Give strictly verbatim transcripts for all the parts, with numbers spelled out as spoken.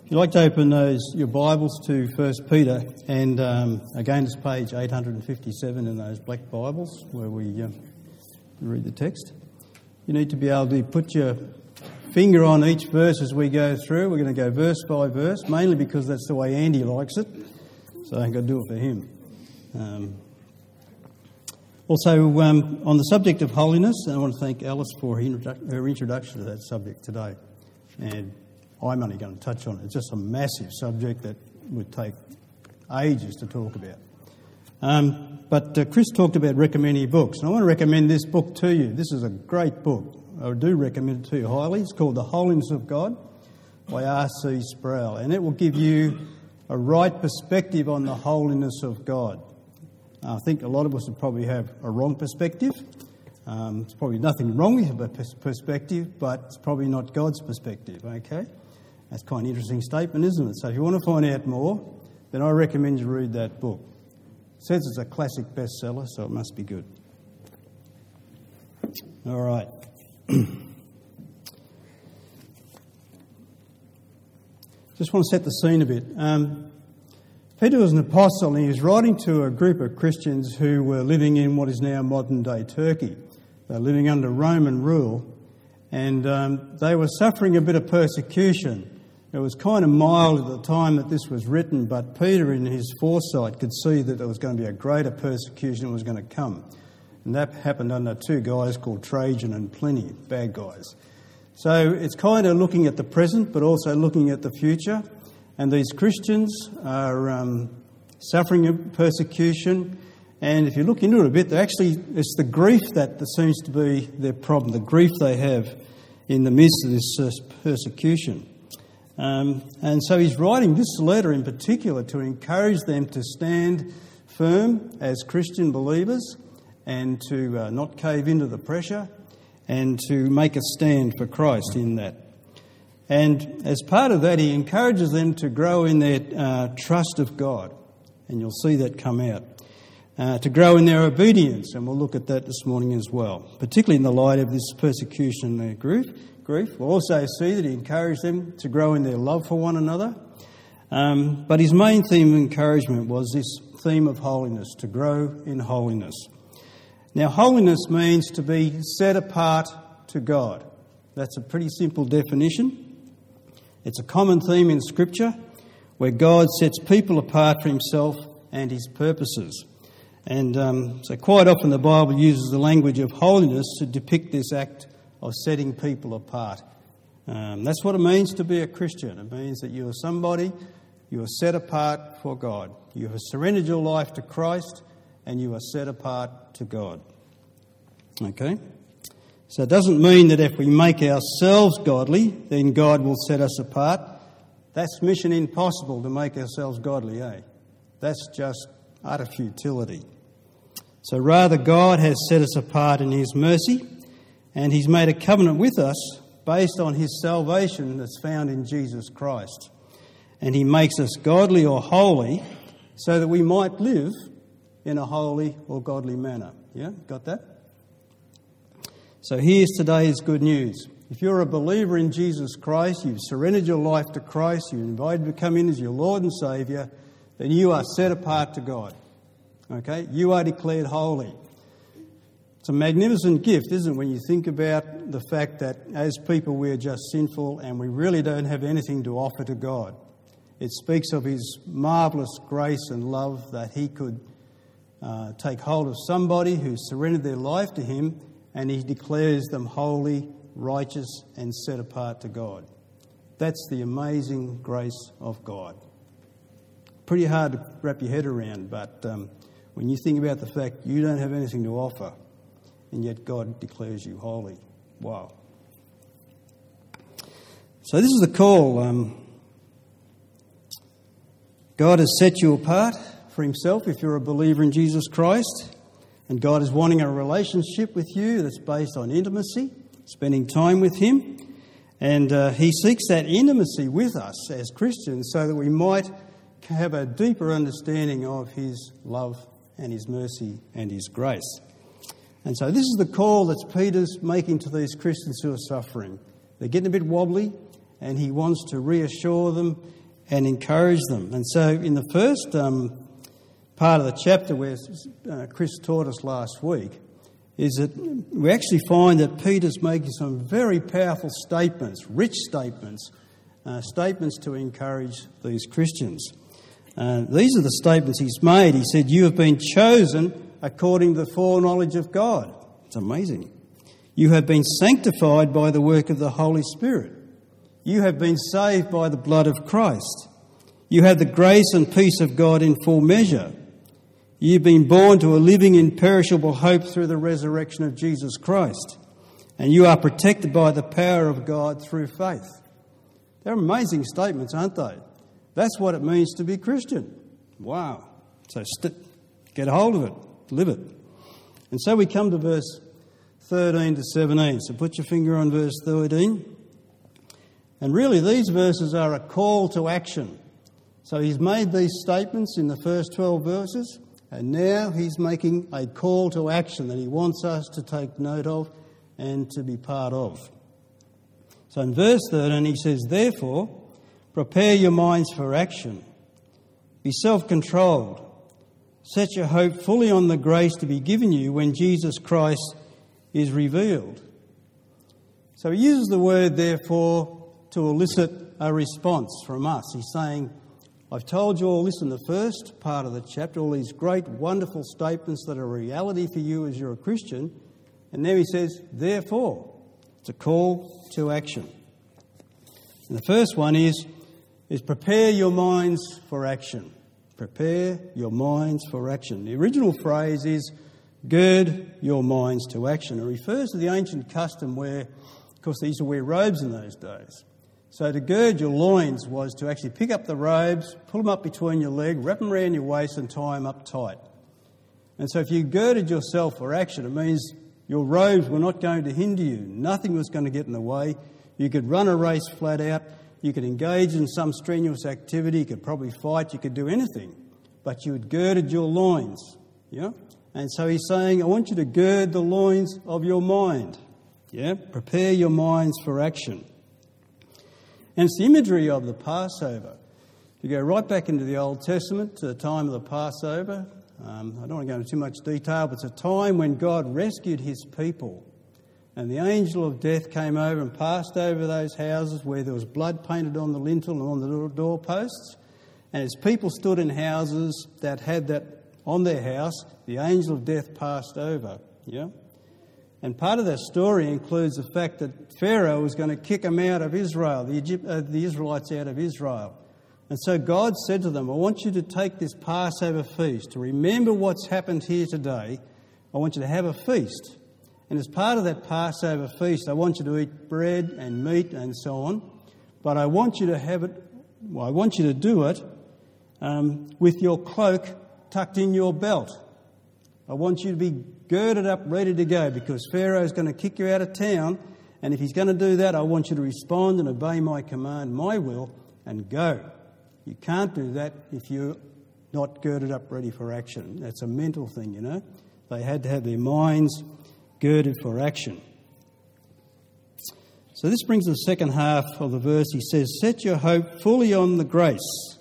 If you'd like to open those your Bibles to First Peter, and um, again it's page eight hundred fifty-seven in those black Bibles where we uh, read the text. You need to be able to put your finger on each verse as we go through. We're going to go verse by verse, mainly because that's the way Andy likes it, so I ain't got to do it for him. Um, also, um, on the subject of holiness, I want to thank Alice for her, introdu- her introduction to that subject today. And I'm only going to touch on it. It's just a massive subject that would take ages to talk about. Um, but uh, Chris talked about recommending books, and I want to recommend this book to you. This is a great book. I do recommend it to you highly. It's called The Holiness of God by R C Sproul, and it will give you a right perspective on the holiness of God. I think a lot of us would probably have a wrong perspective. Um, there's probably nothing wrong with your perspective, but it's probably not God's perspective, okay? That's quite an interesting statement, isn't it? So if you want to find out more, then I recommend you read that book. It says it's a classic bestseller, so it must be good. All right. Just want to set the scene a bit. Um, Peter was an apostle, and he was writing to a group of Christians who were living in what is now modern-day Turkey. They're living under Roman rule, and um, they were suffering a bit of persecution. It was kind of mild at the time that this was written, but Peter, in his foresight, could see that there was going to be a greater persecution that was going to come. And that happened under two guys called Trajan and Pliny, bad guys. So it's kind of looking at the present, but also looking at the future. And these Christians are um, suffering persecution. And if you look into it a bit, they're actually, it's the grief that seems to be their problem, the grief they have in the midst of this uh, persecution. Um, and so he's writing this letter in particular to encourage them to stand firm as Christian believers and to uh, not cave into the pressure and to make a stand for Christ in that. And as part of that, he encourages them to grow in their uh, trust of God. And you'll see that come out. Uh, to grow in their obedience, and we'll look at that this morning as well, particularly in the light of this persecution and their grief. grief. We'll also see that he encouraged them to grow in their love for one another. Um, but his main theme of encouragement was this theme of holiness, to grow in holiness. Now, holiness means to be set apart to God. That's a pretty simple definition. It's a common theme in Scripture where God sets people apart for himself and his purposes. And um, so quite often the Bible uses the language of holiness to depict this act of setting people apart. Um, that's what it means to be a Christian. It means that you are somebody, you are set apart for God. You have surrendered your life to Christ and you are set apart to God. Okay? So it doesn't mean that if we make ourselves godly, then God will set us apart. That's mission impossible to make ourselves godly, eh? That's just utter futility. So rather, God has set us apart in his mercy, and he's made a covenant with us based on his salvation that's found in Jesus Christ. And he makes us godly or holy so that we might live in a holy or godly manner. Yeah, got that? So here's today's good news. If you're a believer in Jesus Christ, you've surrendered your life to Christ, you're invited to come in as your Lord and Saviour, then you are set apart to God. Okay? You are declared holy. It's a magnificent gift, isn't it, when you think about the fact that as people we're just sinful and we really don't have anything to offer to God. It speaks of his marvellous grace and love that he could uh, take hold of somebody who surrendered their life to him, and he declares them holy, righteous and set apart to God. That's the amazing grace of God. Pretty hard to wrap your head around, but um, when you think about the fact you don't have anything to offer, and yet God declares you holy. Wow. So this is the call. Um, God has set you apart for himself if you're a believer in Jesus Christ, and God is wanting a relationship with you that's based on intimacy, spending time with him, and uh, he seeks that intimacy with us as Christians so that we might have a deeper understanding of his love and his mercy and his grace. And so this is the call that Peter's making to these Christians who are suffering. They're getting a bit wobbly, and he wants to reassure them and encourage them. And so in the first um, part of the chapter where uh, Chris taught us last week, is that we actually find that Peter's making some very powerful statements, rich statements, uh, statements to encourage these Christians. Uh, these are the statements he's made. He said, "You have been chosen according to the foreknowledge of God." It's amazing. "You have been sanctified by the work of the Holy Spirit. You have been saved by the blood of Christ. You have the grace and peace of God in full measure. You've been born to a living, imperishable hope through the resurrection of Jesus Christ. And you are protected by the power of God through faith." They're amazing statements, aren't they? That's what it means to be Christian. Wow. So st- get a hold of it. Live it. And so we come to verse thirteen to seventeen. So put your finger on verse thirteen. And really these verses are a call to action. So he's made these statements in the first twelve verses, and now he's making a call to action that he wants us to take note of and to be part of. So in verse thirteen he says, "Therefore, prepare your minds for action. Be self-controlled. Set your hope fully on the grace to be given you when Jesus Christ is revealed." So he uses the word "therefore" to elicit a response from us. He's saying, I've told you all this in the first part of the chapter, all these great, wonderful statements that are a reality for you as you're a Christian. And now he says, therefore. It's a call to action. And the first one is, is prepare your minds for action. Prepare your minds for action. The original phrase is, gird your minds to action. It refers to the ancient custom where, of course, they used to wear robes in those days. So to gird your loins was to actually pick up the robes, pull them up between your leg, wrap them around your waist and tie them up tight. And so if you girded yourself for action, it means your robes were not going to hinder you. Nothing was going to get in the way. You could run a race flat out. You could engage in some strenuous activity. You could probably fight. You could do anything. But you had girded your loins. Yeah? And so he's saying, I want you to gird the loins of your mind. Yeah? Prepare your minds for action. And it's the imagery of the Passover. If you go right back into the Old Testament to the time of the Passover, um, I don't want to go into too much detail, but it's a time when God rescued his people. And the angel of death came over and passed over those houses where there was blood painted on the lintel and on the doorposts. And as people stood in houses that had that on their house, the angel of death passed over. Yeah? And part of that story includes the fact that Pharaoh was going to kick them out of Israel, the, Egypt, uh, the Israelites out of Israel. And so God said to them, I want you to take this Passover feast, to remember what's happened here today. I want you to have a feast. And as part of that Passover feast, I want you to eat bread and meat and so on. But I want you to have it, well, I want you to do it um, with your cloak tucked in your belt. I want you to be girded up, ready to go, because Pharaoh's going to kick you out of town. And if he's going to do that, I want you to respond and obey my command, my will, and go. You can't do that if you're not girded up, ready for action. That's a mental thing, you know. They had to have their minds girded for action. So this brings the second half of the verse. He says, set your hope fully on the grace.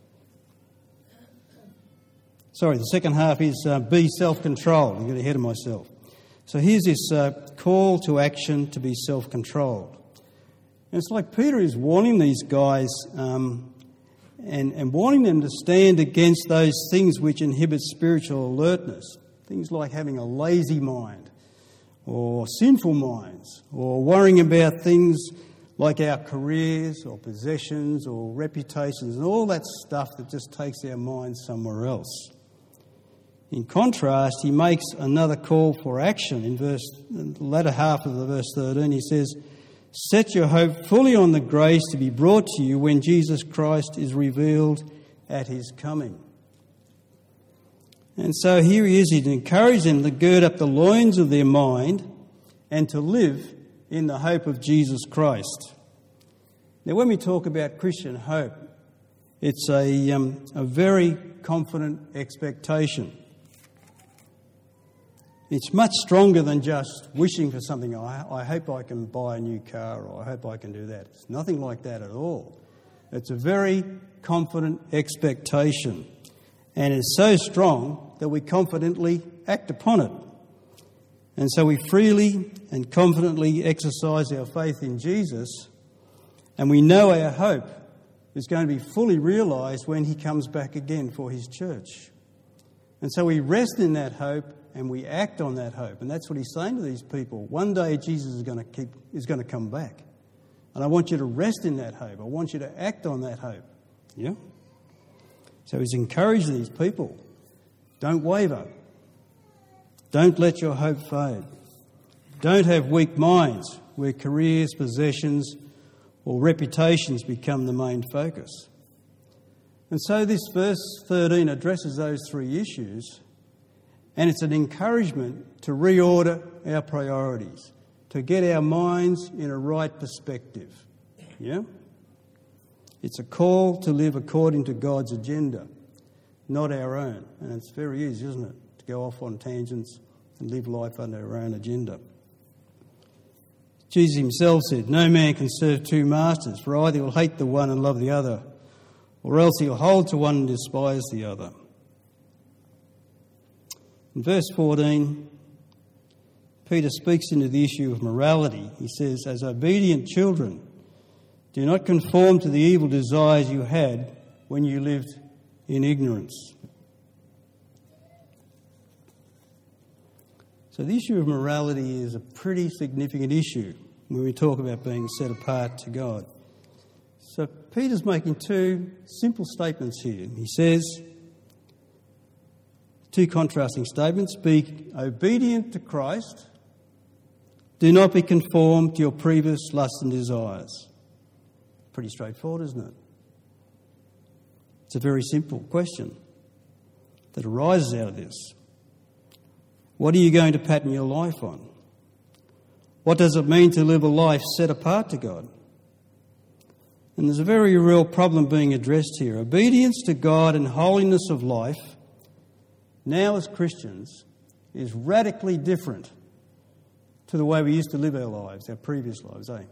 Sorry, the second half is uh, be self-controlled. I'm getting ahead of myself. So here's this uh, call to action to be self-controlled. And it's like Peter is warning these guys um, and, and warning them to stand against those things which inhibit spiritual alertness. Things like having a lazy mind or sinful minds or worrying about things like our careers or possessions or reputations and all that stuff that just takes our minds somewhere else. In contrast, he makes another call for action in verse, the latter half of the verse thirteen. He says, set your hope fully on the grace to be brought to you when Jesus Christ is revealed at his coming. And so here he is. He'd encourage them to gird up the loins of their mind and to live in the hope of Jesus Christ. Now, when we talk about Christian hope, it's a, um, a very confident expectation. It's much stronger than just wishing for something. I, I hope I can buy a new car, or I hope I can do that. It's nothing like that at all. It's a very confident expectation, and is so strong that we confidently act upon it. And so we freely and confidently exercise our faith in Jesus, and we know our hope is going to be fully realised when he comes back again for his church. And so we rest in that hope and we act on that hope. And that's what he's saying to these people. One day Jesus is going to keep is going to come back. And I want you to rest in that hope. I want you to act on that hope. Yeah? So he's encouraging these people. Don't waver. Don't let your hope fade. Don't have weak minds where careers, possessions, or reputations become the main focus. And so this verse thirteen addresses those three issues, and it's an encouragement to reorder our priorities, to get our minds in a right perspective. Yeah? It's a call to live according to God's agenda, not our own. And it's very easy, isn't it, to go off on tangents and live life under our own agenda. Jesus himself said, "No man can serve two masters, for either he'll hate the one and love the other, or else he'll hold to one and despise the other." In verse fourteen, Peter speaks into the issue of morality. He says, "As obedient children, do not conform to the evil desires you had when you lived in ignorance." So the issue of morality is a pretty significant issue when we talk about being set apart to God. So Peter's making two simple statements here. He says, two contrasting statements: be obedient to Christ, do not be conformed to your previous lusts and desires. Pretty straightforward, isn't it? It's a very simple question that arises out of this. What are you going to pattern your life on? What does it mean to live a life set apart to God? And there's a very real problem being addressed here. Obedience to God and holiness of life, now as Christians, is radically different to the way we used to live our lives, our previous lives, eh?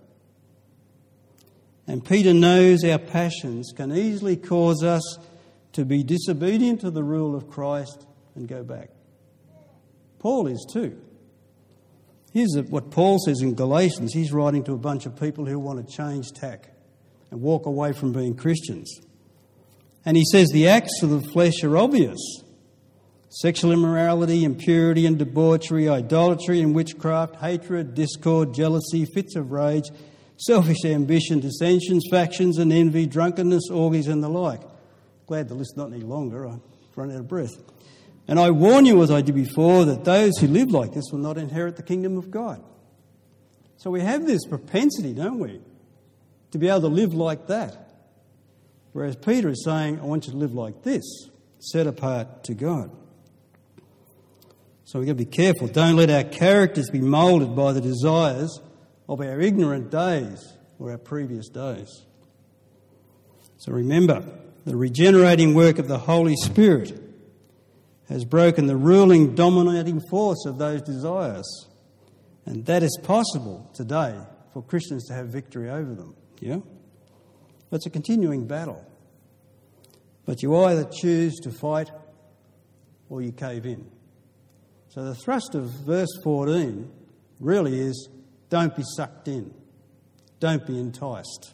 And Peter knows our passions can easily cause us to be disobedient to the rule of Christ and go back. Paul is too. Here's what Paul says in Galatians. He's writing to a bunch of people who want to change tack and walk away from being Christians. And he says the acts of the flesh are obvious: sexual immorality, impurity and debauchery, idolatry and witchcraft, hatred, discord, jealousy, fits of rage, selfish ambition, dissensions, factions and envy, drunkenness, orgies and the like. Glad the list's not any longer. I've run out of breath. And I warn you, as I did before, that those who live like this will not inherit the kingdom of God. So we have this propensity, don't we, to be able to live like that. Whereas Peter is saying, I want you to live like this, set apart to God. So we've got to be careful. Don't let our characters be moulded by the desires of our ignorant days or our previous days. So remember, the regenerating work of the Holy Spirit has broken the ruling, dominating force of those desires. And that is possible today for Christians to have victory over them. Yeah? But it's a continuing battle. But you either choose to fight or you cave in. So the thrust of verse fourteen really is, don't be sucked in. Don't be enticed.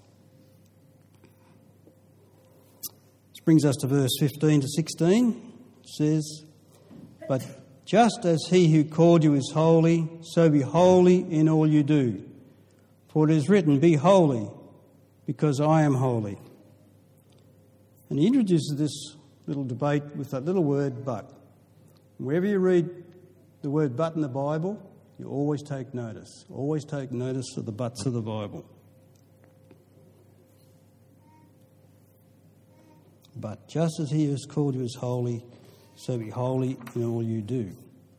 This brings us to verse fifteen to sixteen. It says, but just as he who called you is holy, so be holy in all you do. For it is written, be holy, because I am holy. And he introduces this little debate with that little word, but. Wherever you read the word but in the Bible, you always take notice. Always take notice of the buts of the Bible. But just as he has called you is holy, so be holy in all you do.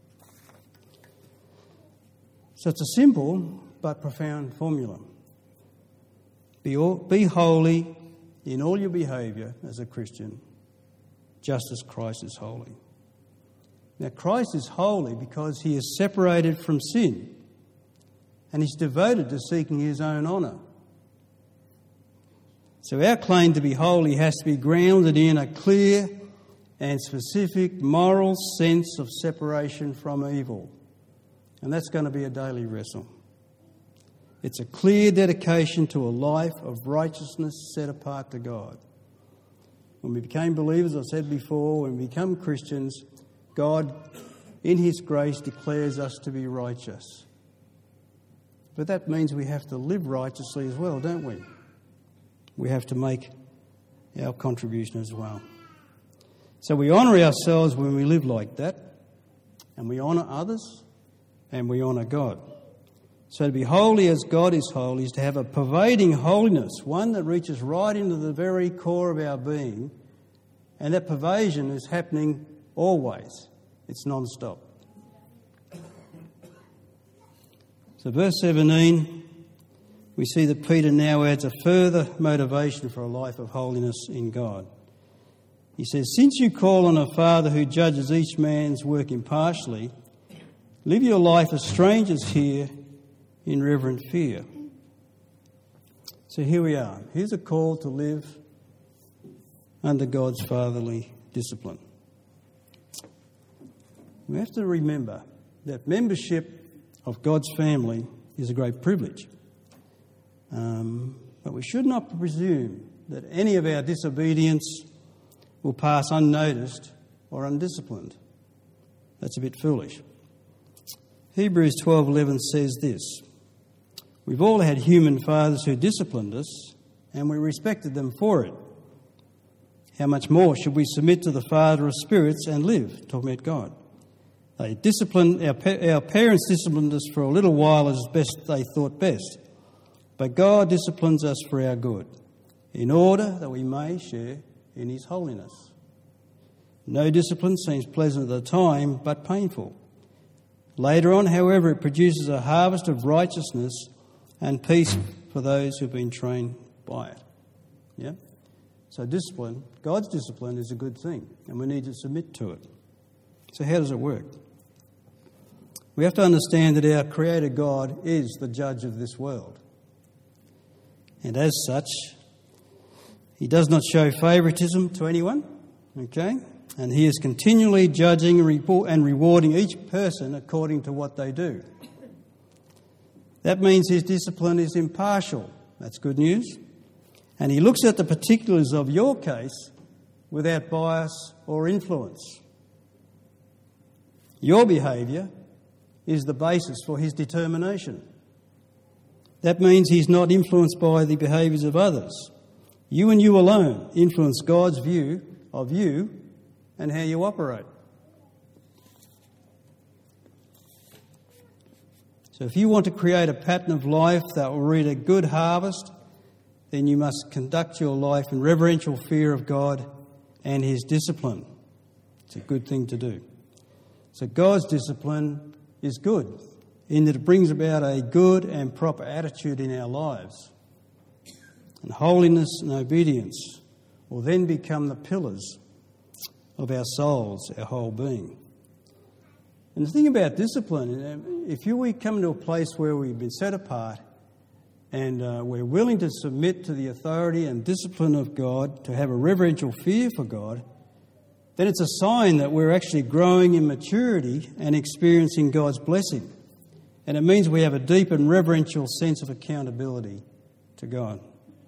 So it's a simple but profound formula. Be, all, be holy in all your behaviour as a Christian, just as Christ is holy. Now, Christ is holy because he is separated from sin and he's devoted to seeking his own honour. So our claim to be holy has to be grounded in a clear and specific moral sense of separation from evil. And that's going to be a daily wrestle. It's a clear dedication to a life of righteousness set apart to God. When we became believers, I said before, when we become Christians, God, in His grace, declares us to be righteous. But that means we have to live righteously as well, don't we? We have to make our contribution as well. So we honour ourselves when we live like that, and we honour others, and we honour God. So to be holy as God is holy is to have a pervading holiness, one that reaches right into the very core of our being, and that pervasion is happening always. It's non-stop. So verse seventeen, we see that Peter now adds a further motivation for a life of holiness in God. He says, since you call on a Father who judges each man's work impartially, live your life as strangers here in reverent fear. So here we are. Here's a call to live under God's fatherly discipline. We have to remember that membership of God's family is a great privilege. Um, but we should not presume that any of our disobedience will pass unnoticed or undisciplined. That's a bit foolish. Hebrews twelve eleven says this, we've all had human fathers who disciplined us, and we respected them for it. How much more should we submit to the Father of spirits and live? Talking about God. They disciplined, our, our parents disciplined us for a little while as best they thought best. But God disciplines us for our good, in order that we may share in His holiness. No discipline seems pleasant at the time, but painful. Later on, however, it produces a harvest of righteousness and peace for those who've been trained by it. Yeah? So discipline, God's discipline is a good thing, and we need to submit to it. So how does it work? We have to understand that our Creator God is the judge of this world. And as such, He does not show favouritism to anyone, okay? And He is continually judging and rewarding each person according to what they do. That means His discipline is impartial. That's good news. And He looks at the particulars of your case without bias or influence. Your behaviour is the basis for His determination. That means He's not influenced by the behaviours of others. You and you alone influence God's view of you and how you operate. So if you want to create a pattern of life that will reap a good harvest, then you must conduct your life in reverential fear of God and His discipline. It's a good thing to do. So God's discipline is good in that it brings about a good and proper attitude in our lives. And holiness and obedience will then become the pillars of our souls, our whole being. And the thing about discipline, if you, we come to a place where we've been set apart and uh, we're willing to submit to the authority and discipline of God, to have a reverential fear for God, then it's a sign that we're actually growing in maturity and experiencing God's blessing. And it means we have a deep and reverential sense of accountability to God.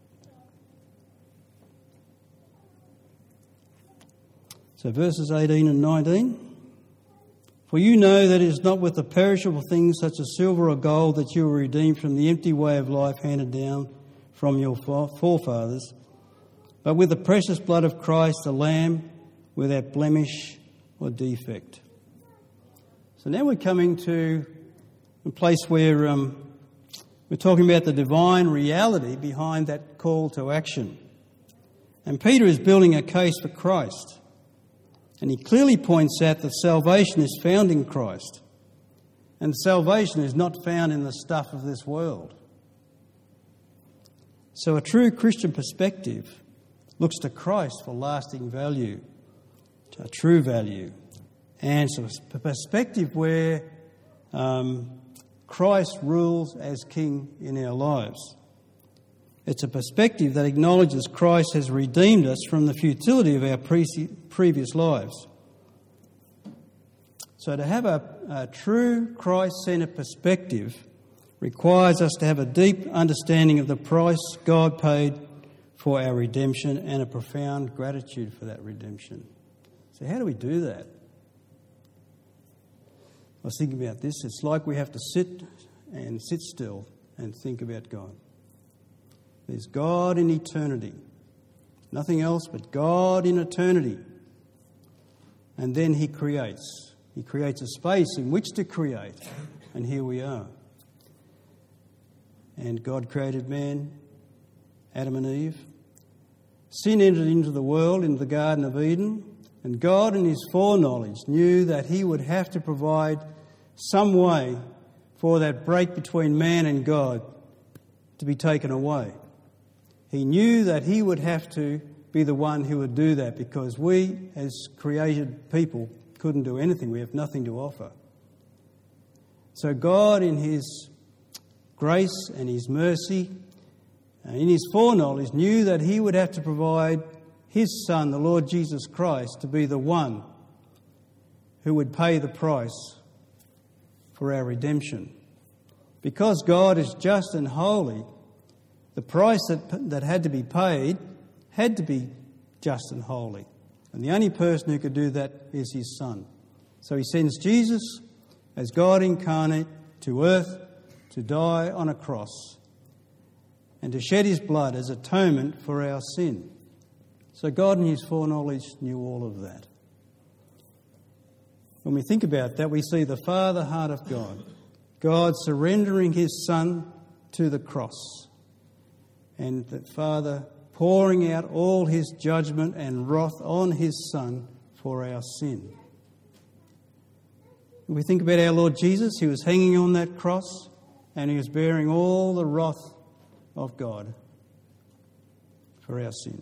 So verses eighteen and nineteen. For you know that it is not with the perishable things such as silver or gold that you were redeemed from the empty way of life handed down from your forefathers, but with the precious blood of Christ, the Lamb, without blemish or defect. So now we're coming to a place where um, we're talking about the divine reality behind that call to action. And Peter is building a case for Christ. And he clearly points out that salvation is found in Christ. And salvation is not found in the stuff of this world. So a true Christian perspective looks to Christ for lasting value, a true value, and so a perspective where um, Christ rules as King in our lives. It's a perspective that acknowledges Christ has redeemed us from the futility of our pre- previous lives. So to have a, a true Christ-centred perspective requires us to have a deep understanding of the price God paid for our redemption and a profound gratitude for that redemption. So how do we do that? I was thinking about this. It's like we have to sit and sit still and think about God. There's God in eternity. Nothing else but God in eternity. And then he creates. He creates a space in which to create. And here we are. And God created man, Adam and Eve. Sin entered into the world, into the Garden of Eden. And God, in his foreknowledge, knew that he would have to provide some way for that break between man and God to be taken away. He knew that he would have to be the one who would do that, because we, as created people, couldn't do anything. We have nothing to offer. So God, in his grace and his mercy, and in his foreknowledge, knew that he would have to provide his Son, the Lord Jesus Christ, to be the one who would pay the price for our redemption. Because God is just and holy, the price that, that had to be paid had to be just and holy. And the only person who could do that is his Son. So he sends Jesus as God incarnate to earth to die on a cross and to shed his blood as atonement for our sin. So God in his foreknowledge knew all of that. When we think about that, we see the Father heart of God. God surrendering his Son to the cross. And the Father pouring out all his judgment and wrath on his Son for our sin. When we think about our Lord Jesus, he was hanging on that cross and he was bearing all the wrath of God for our sin.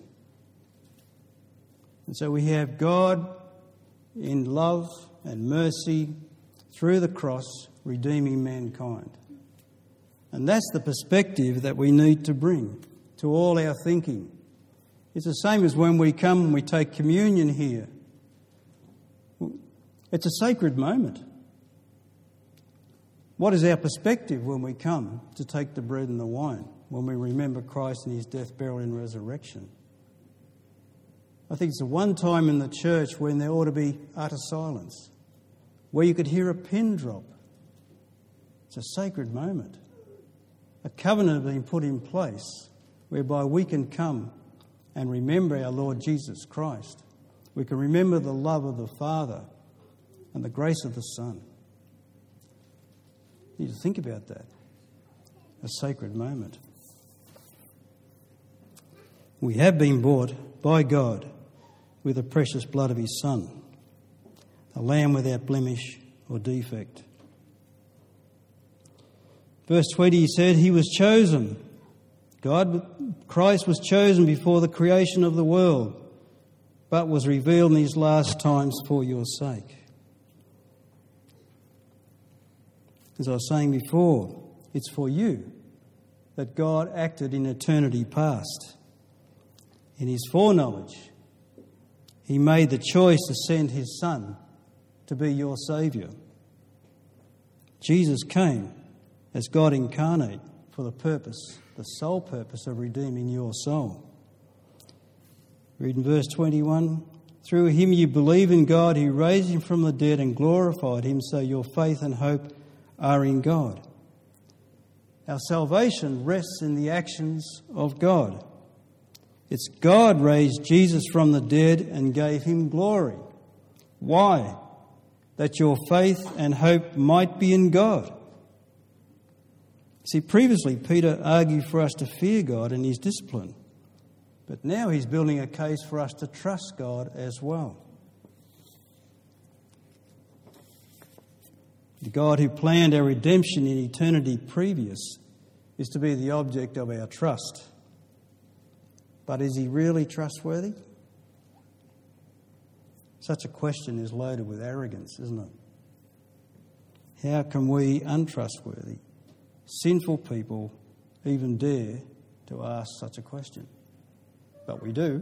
And so we have God in love and mercy through the cross redeeming mankind. And that's the perspective that we need to bring to all our thinking. It's the same as when we come and we take communion here. It's a sacred moment. What is our perspective when we come to take the bread and the wine, when we remember Christ and his death, burial and resurrection? I think it's the one time in the church when there ought to be utter silence, where you could hear a pin drop. It's a sacred moment. A covenant being put in place whereby we can come and remember our Lord Jesus Christ. We can remember the love of the Father and the grace of the Son. You need to think about that. A sacred moment. We have been bought by God with the precious blood of his Son, a lamb without blemish or defect. Verse twenty, he said, he was chosen. God, Christ was chosen before the creation of the world, but was revealed in these last times for your sake. As I was saying before, it's for you that God acted in eternity past. In his foreknowledge, he made the choice to send his Son to be your Saviour. Jesus came as God incarnate for the purpose, the sole purpose of redeeming your soul. Read in verse twenty-one, through him you believe in God who raised him from the dead and glorified him, so your faith and hope are in God. Our salvation rests in the actions of God. It's God raised Jesus from the dead and gave him glory. Why? That your faith and hope might be in God. See, previously Peter argued for us to fear God and his discipline, but now he's building a case for us to trust God as well. The God who planned our redemption in eternity previous is to be the object of our trust. But is he really trustworthy? Such a question is loaded with arrogance, isn't it? How can we, untrustworthy, sinful people, even dare to ask such a question. But we do.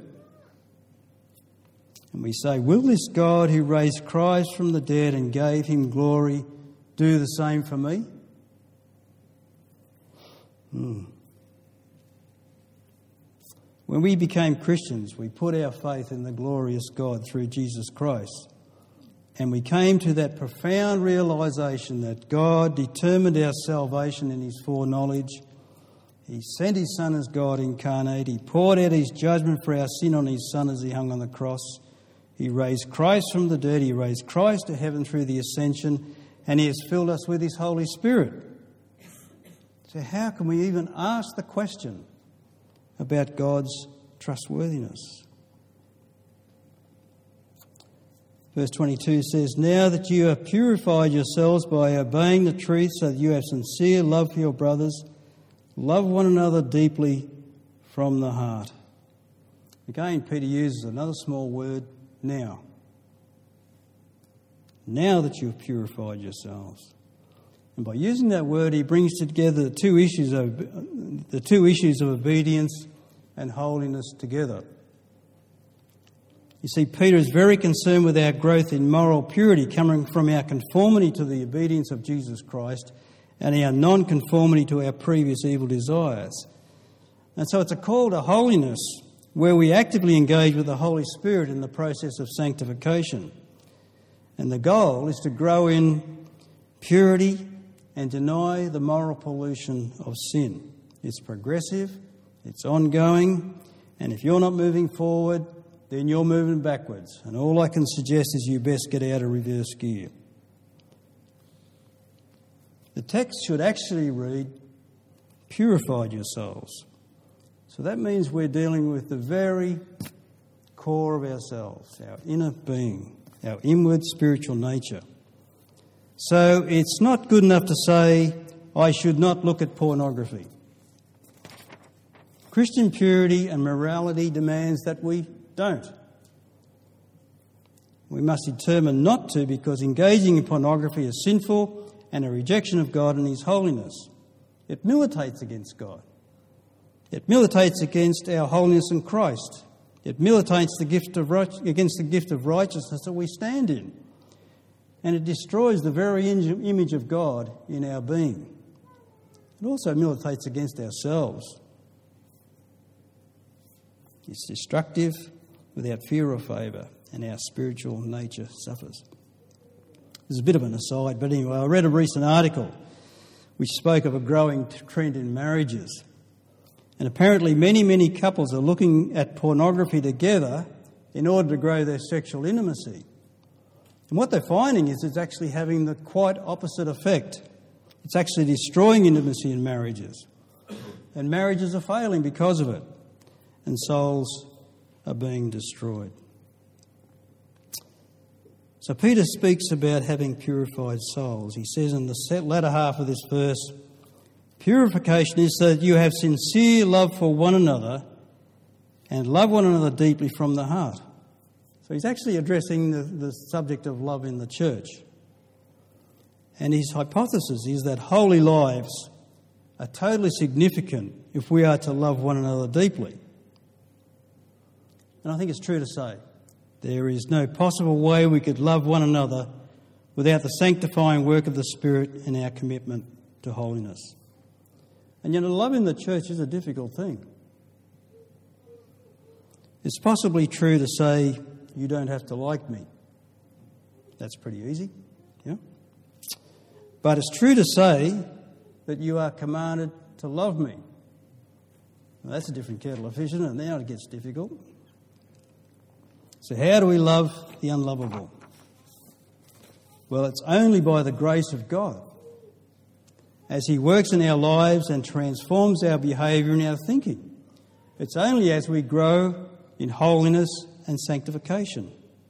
And we say, will this God who raised Christ from the dead and gave him glory do the same for me? Hmm. When we became Christians, we put our faith in the glorious God through Jesus Christ. And we came to that profound realisation that God determined our salvation in his foreknowledge. He sent his Son as God incarnate. He poured out his judgment for our sin on his Son as he hung on the cross. He raised Christ from the dead. He raised Christ to heaven through the ascension. And he has filled us with his Holy Spirit. So how can we even ask the question about God's trustworthiness? Verse twenty-two says, now that you have purified yourselves by obeying the truth so that you have sincere love for your brothers, love one another deeply from the heart. Again, Peter uses another small word, now. Now that you have purified yourselves. And by using that word, he brings together the two issues of the two issues of obedience and holiness together. You see, Peter is very concerned with our growth in moral purity coming from our conformity to the obedience of Jesus Christ and our non-conformity to our previous evil desires. And so it's a call to holiness where we actively engage with the Holy Spirit in the process of sanctification. And the goal is to grow in purity and deny the moral pollution of sin. It's progressive, it's ongoing, and if you're not moving forward, then you're moving backwards. And all I can suggest is you best get out of reverse gear. The text should actually read, purified yourselves. So that means we're dealing with the very core of ourselves, our inner being, our inward spiritual nature. So it's not good enough to say, I should not look at pornography. Christian purity and morality demands that we don't. We must determine not to, because engaging in pornography is sinful and a rejection of God and his holiness. It militates against God. It militates against our holiness in Christ. It militates the gift of right, against the gift of righteousness that we stand in. And it destroys the very image of God in our being. It also militates against ourselves. It's destructive without fear or favour, and our spiritual nature suffers. This is a bit of an aside, but anyway, I read a recent article which spoke of a growing trend in marriages. And apparently many, many couples are looking at pornography together in order to grow their sexual intimacy. And what they're finding is it's actually having the quite opposite effect. It's actually destroying intimacy in marriages. And marriages are failing because of it. And souls are being destroyed. So Peter speaks about having purified souls. He says in the latter half of this verse, purification is so that you have sincere love for one another and love one another deeply from the heart. So he's actually addressing the, the subject of love in the church. And his hypothesis is that holy lives are totally significant if we are to love one another deeply. And I think it's true to say there is no possible way we could love one another without the sanctifying work of the Spirit and our commitment to holiness. And you know, love in the church is a difficult thing. It's possibly true to say, you don't have to like me. That's pretty easy, yeah? But it's true to say that you are commanded to love me. Well, that's a different kettle of fish, isn't it? Now it gets difficult. So how do we love the unlovable? Well, it's only by the grace of God, as he works in our lives and transforms our behaviour and our thinking. It's only as we grow in holiness and sanctification.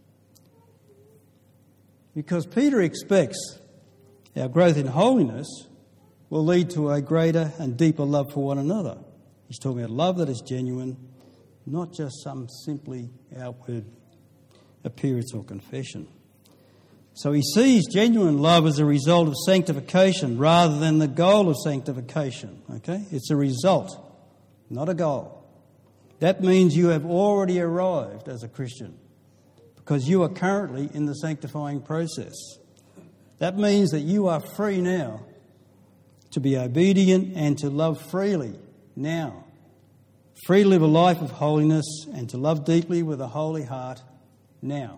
Because Peter expects our growth in holiness will lead to a greater and deeper love for one another. He's talking about love that is genuine, not just some simply outward appearance or confession. So he sees genuine love as a result of sanctification rather than the goal of sanctification. Okay? It's a result. not a goal. That means you have already arrived as a Christian because you are currently in the sanctifying process. That means that you are free now to be obedient and to love freely now. Free to live a life of holiness and to love deeply with a holy heart now.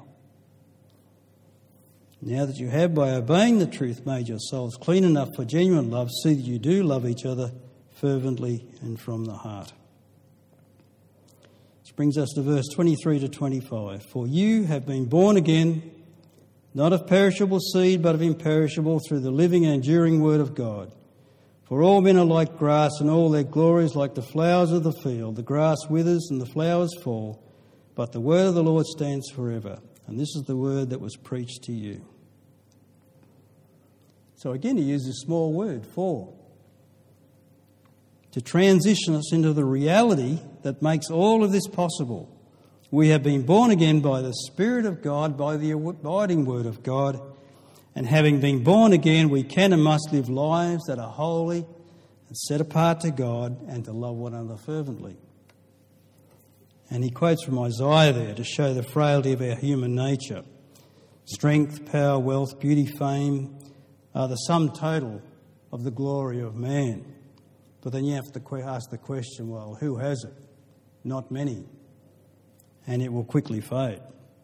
Now that you have, by obeying the truth, made yourselves clean enough for genuine love, see that you do love each other fervently and from the heart. This brings us to verse twenty-three to twenty-five. For you have been born again, not of perishable seed, but of imperishable, through the living and enduring word of God. For all men are like grass, and all their glory is like the flowers of the field. The grass withers and the flowers fall, but the word of the Lord stands forever. And this is the word that was preached to you. So again, he uses a small word, for, to transition us into the reality that makes all of this possible. We have been born again by the Spirit of God, by the abiding word of God. And having been born again, we can and must live lives that are holy and set apart to God and to love one another fervently. And he quotes from Isaiah there to show the frailty of our human nature. Strength, power, wealth, beauty, fame are the sum total of the glory of man. But then you have to ask the question, well, who has it? Not many. And it will quickly fade.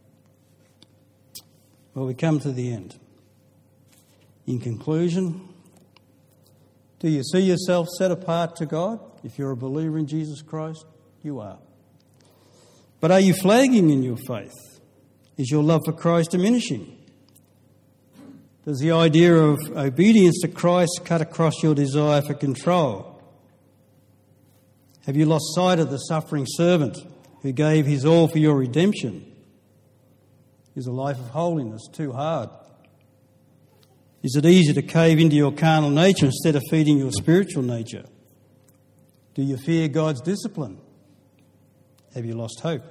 Well, we come to the end. In conclusion, do you see yourself set apart to God? If you're a believer in Jesus Christ, you are. But are you flagging in your faith? Is your love for Christ diminishing? Does the idea of obedience to Christ cut across your desire for control? Have you lost sight of the suffering servant who gave his all for your redemption? Is a life of holiness too hard? Is it easy to cave into your carnal nature instead of feeding your spiritual nature? Do you fear God's discipline? Have you lost hope?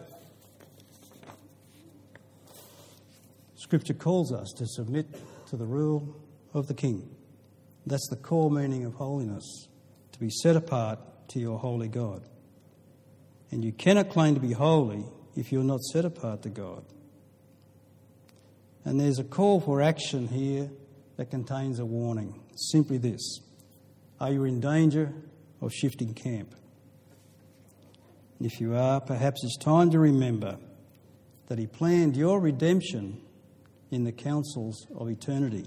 Scripture calls us to submit to the rule of the King. That's the core meaning of holiness, to be set apart to your holy God. And you cannot claim to be holy if you're not set apart to God. And there's a call for action here that contains a warning. Simply this: are you in danger of shifting camp? And if you are, perhaps it's time to remember that he planned your redemption in the counsels of eternity.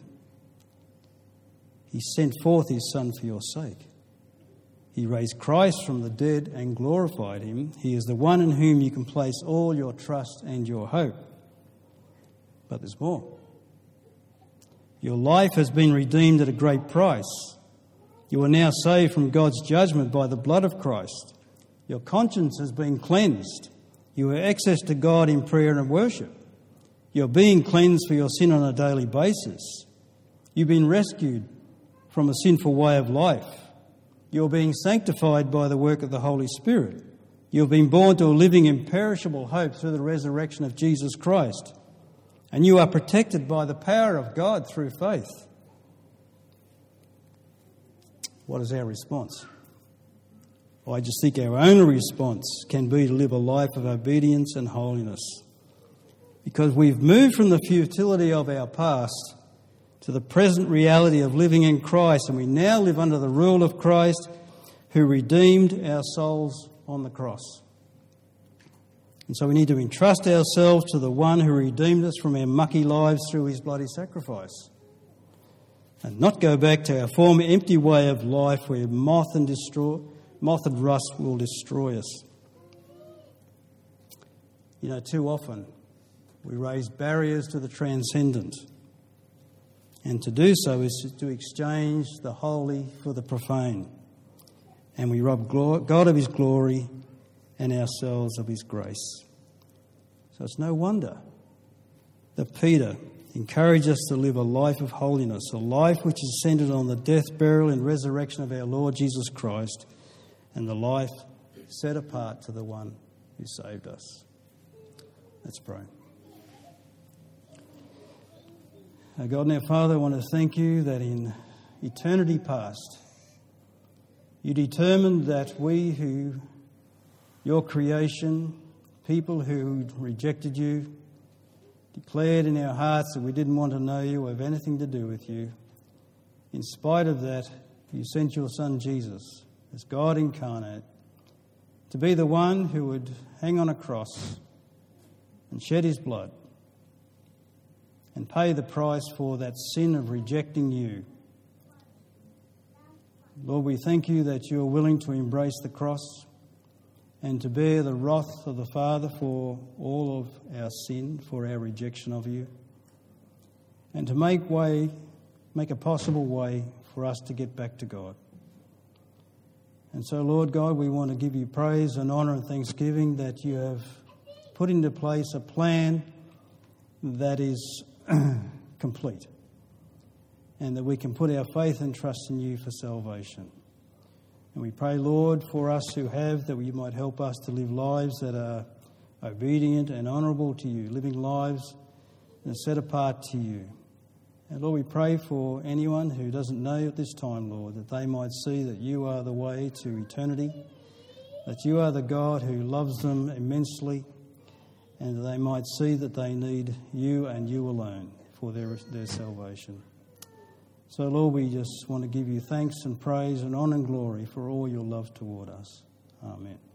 He sent forth his Son for your sake. He raised Christ from the dead and glorified him. He is the one in whom you can place all your trust and your hope. But there's more. Your life has been redeemed at a great price. You are now saved from God's judgment by the blood of Christ. Your conscience has been cleansed. You have access to God in prayer and worship. You're being cleansed for your sin on a daily basis. You've been rescued from a sinful way of life. You're being sanctified by the work of the Holy Spirit. You've been born to a living, imperishable hope through the resurrection of Jesus Christ. And you are protected by the power of God through faith. What is our response? Well, I just think our only response can be to live a life of obedience and holiness. Because we've moved from the futility of our past to the present reality of living in Christ, and we now live under the rule of Christ, who redeemed our souls on the cross. And so we need to entrust ourselves to the one who redeemed us from our mucky lives through his bloody sacrifice. And not go back to our former empty way of life where moth and, destroy, moth and rust will destroy us. You know, too often we raise barriers to the transcendent. And to do so is to exchange the holy for the profane. And we rob God of his glory and ourselves of his grace. So it's no wonder that Peter encouraged us to live a life of holiness, a life which is centred on the death, burial and resurrection of our Lord Jesus Christ, and the life set apart to the one who saved us. Let's pray. Our God and our Father, I want to thank you that in eternity past, you determined that we who your creation, people who rejected you, declared in our hearts that we didn't want to know you or have anything to do with you. In spite of that, you sent your Son Jesus as God incarnate to be the one who would hang on a cross and shed his blood and pay the price for that sin of rejecting you. Lord, we thank you that you are willing to embrace the cross and to bear the wrath of the Father for all of our sin, for our rejection of you, and to make way, make a possible way for us to get back to God. And so, Lord God, we want to give you praise and honour and thanksgiving that you have put into place a plan that is complete, and that we can put our faith and trust in you for salvation. And we pray, Lord, for us who have, that you might help us to live lives that are obedient and honourable to you, living lives that are set apart to you. And Lord, we pray for anyone who doesn't know at this time, Lord, that they might see that you are the way to eternity, that you are the God who loves them immensely, and that they might see that they need you and you alone for their, their salvation. So, Lord, we just want to give you thanks and praise and honour and glory for all your love toward us. Amen.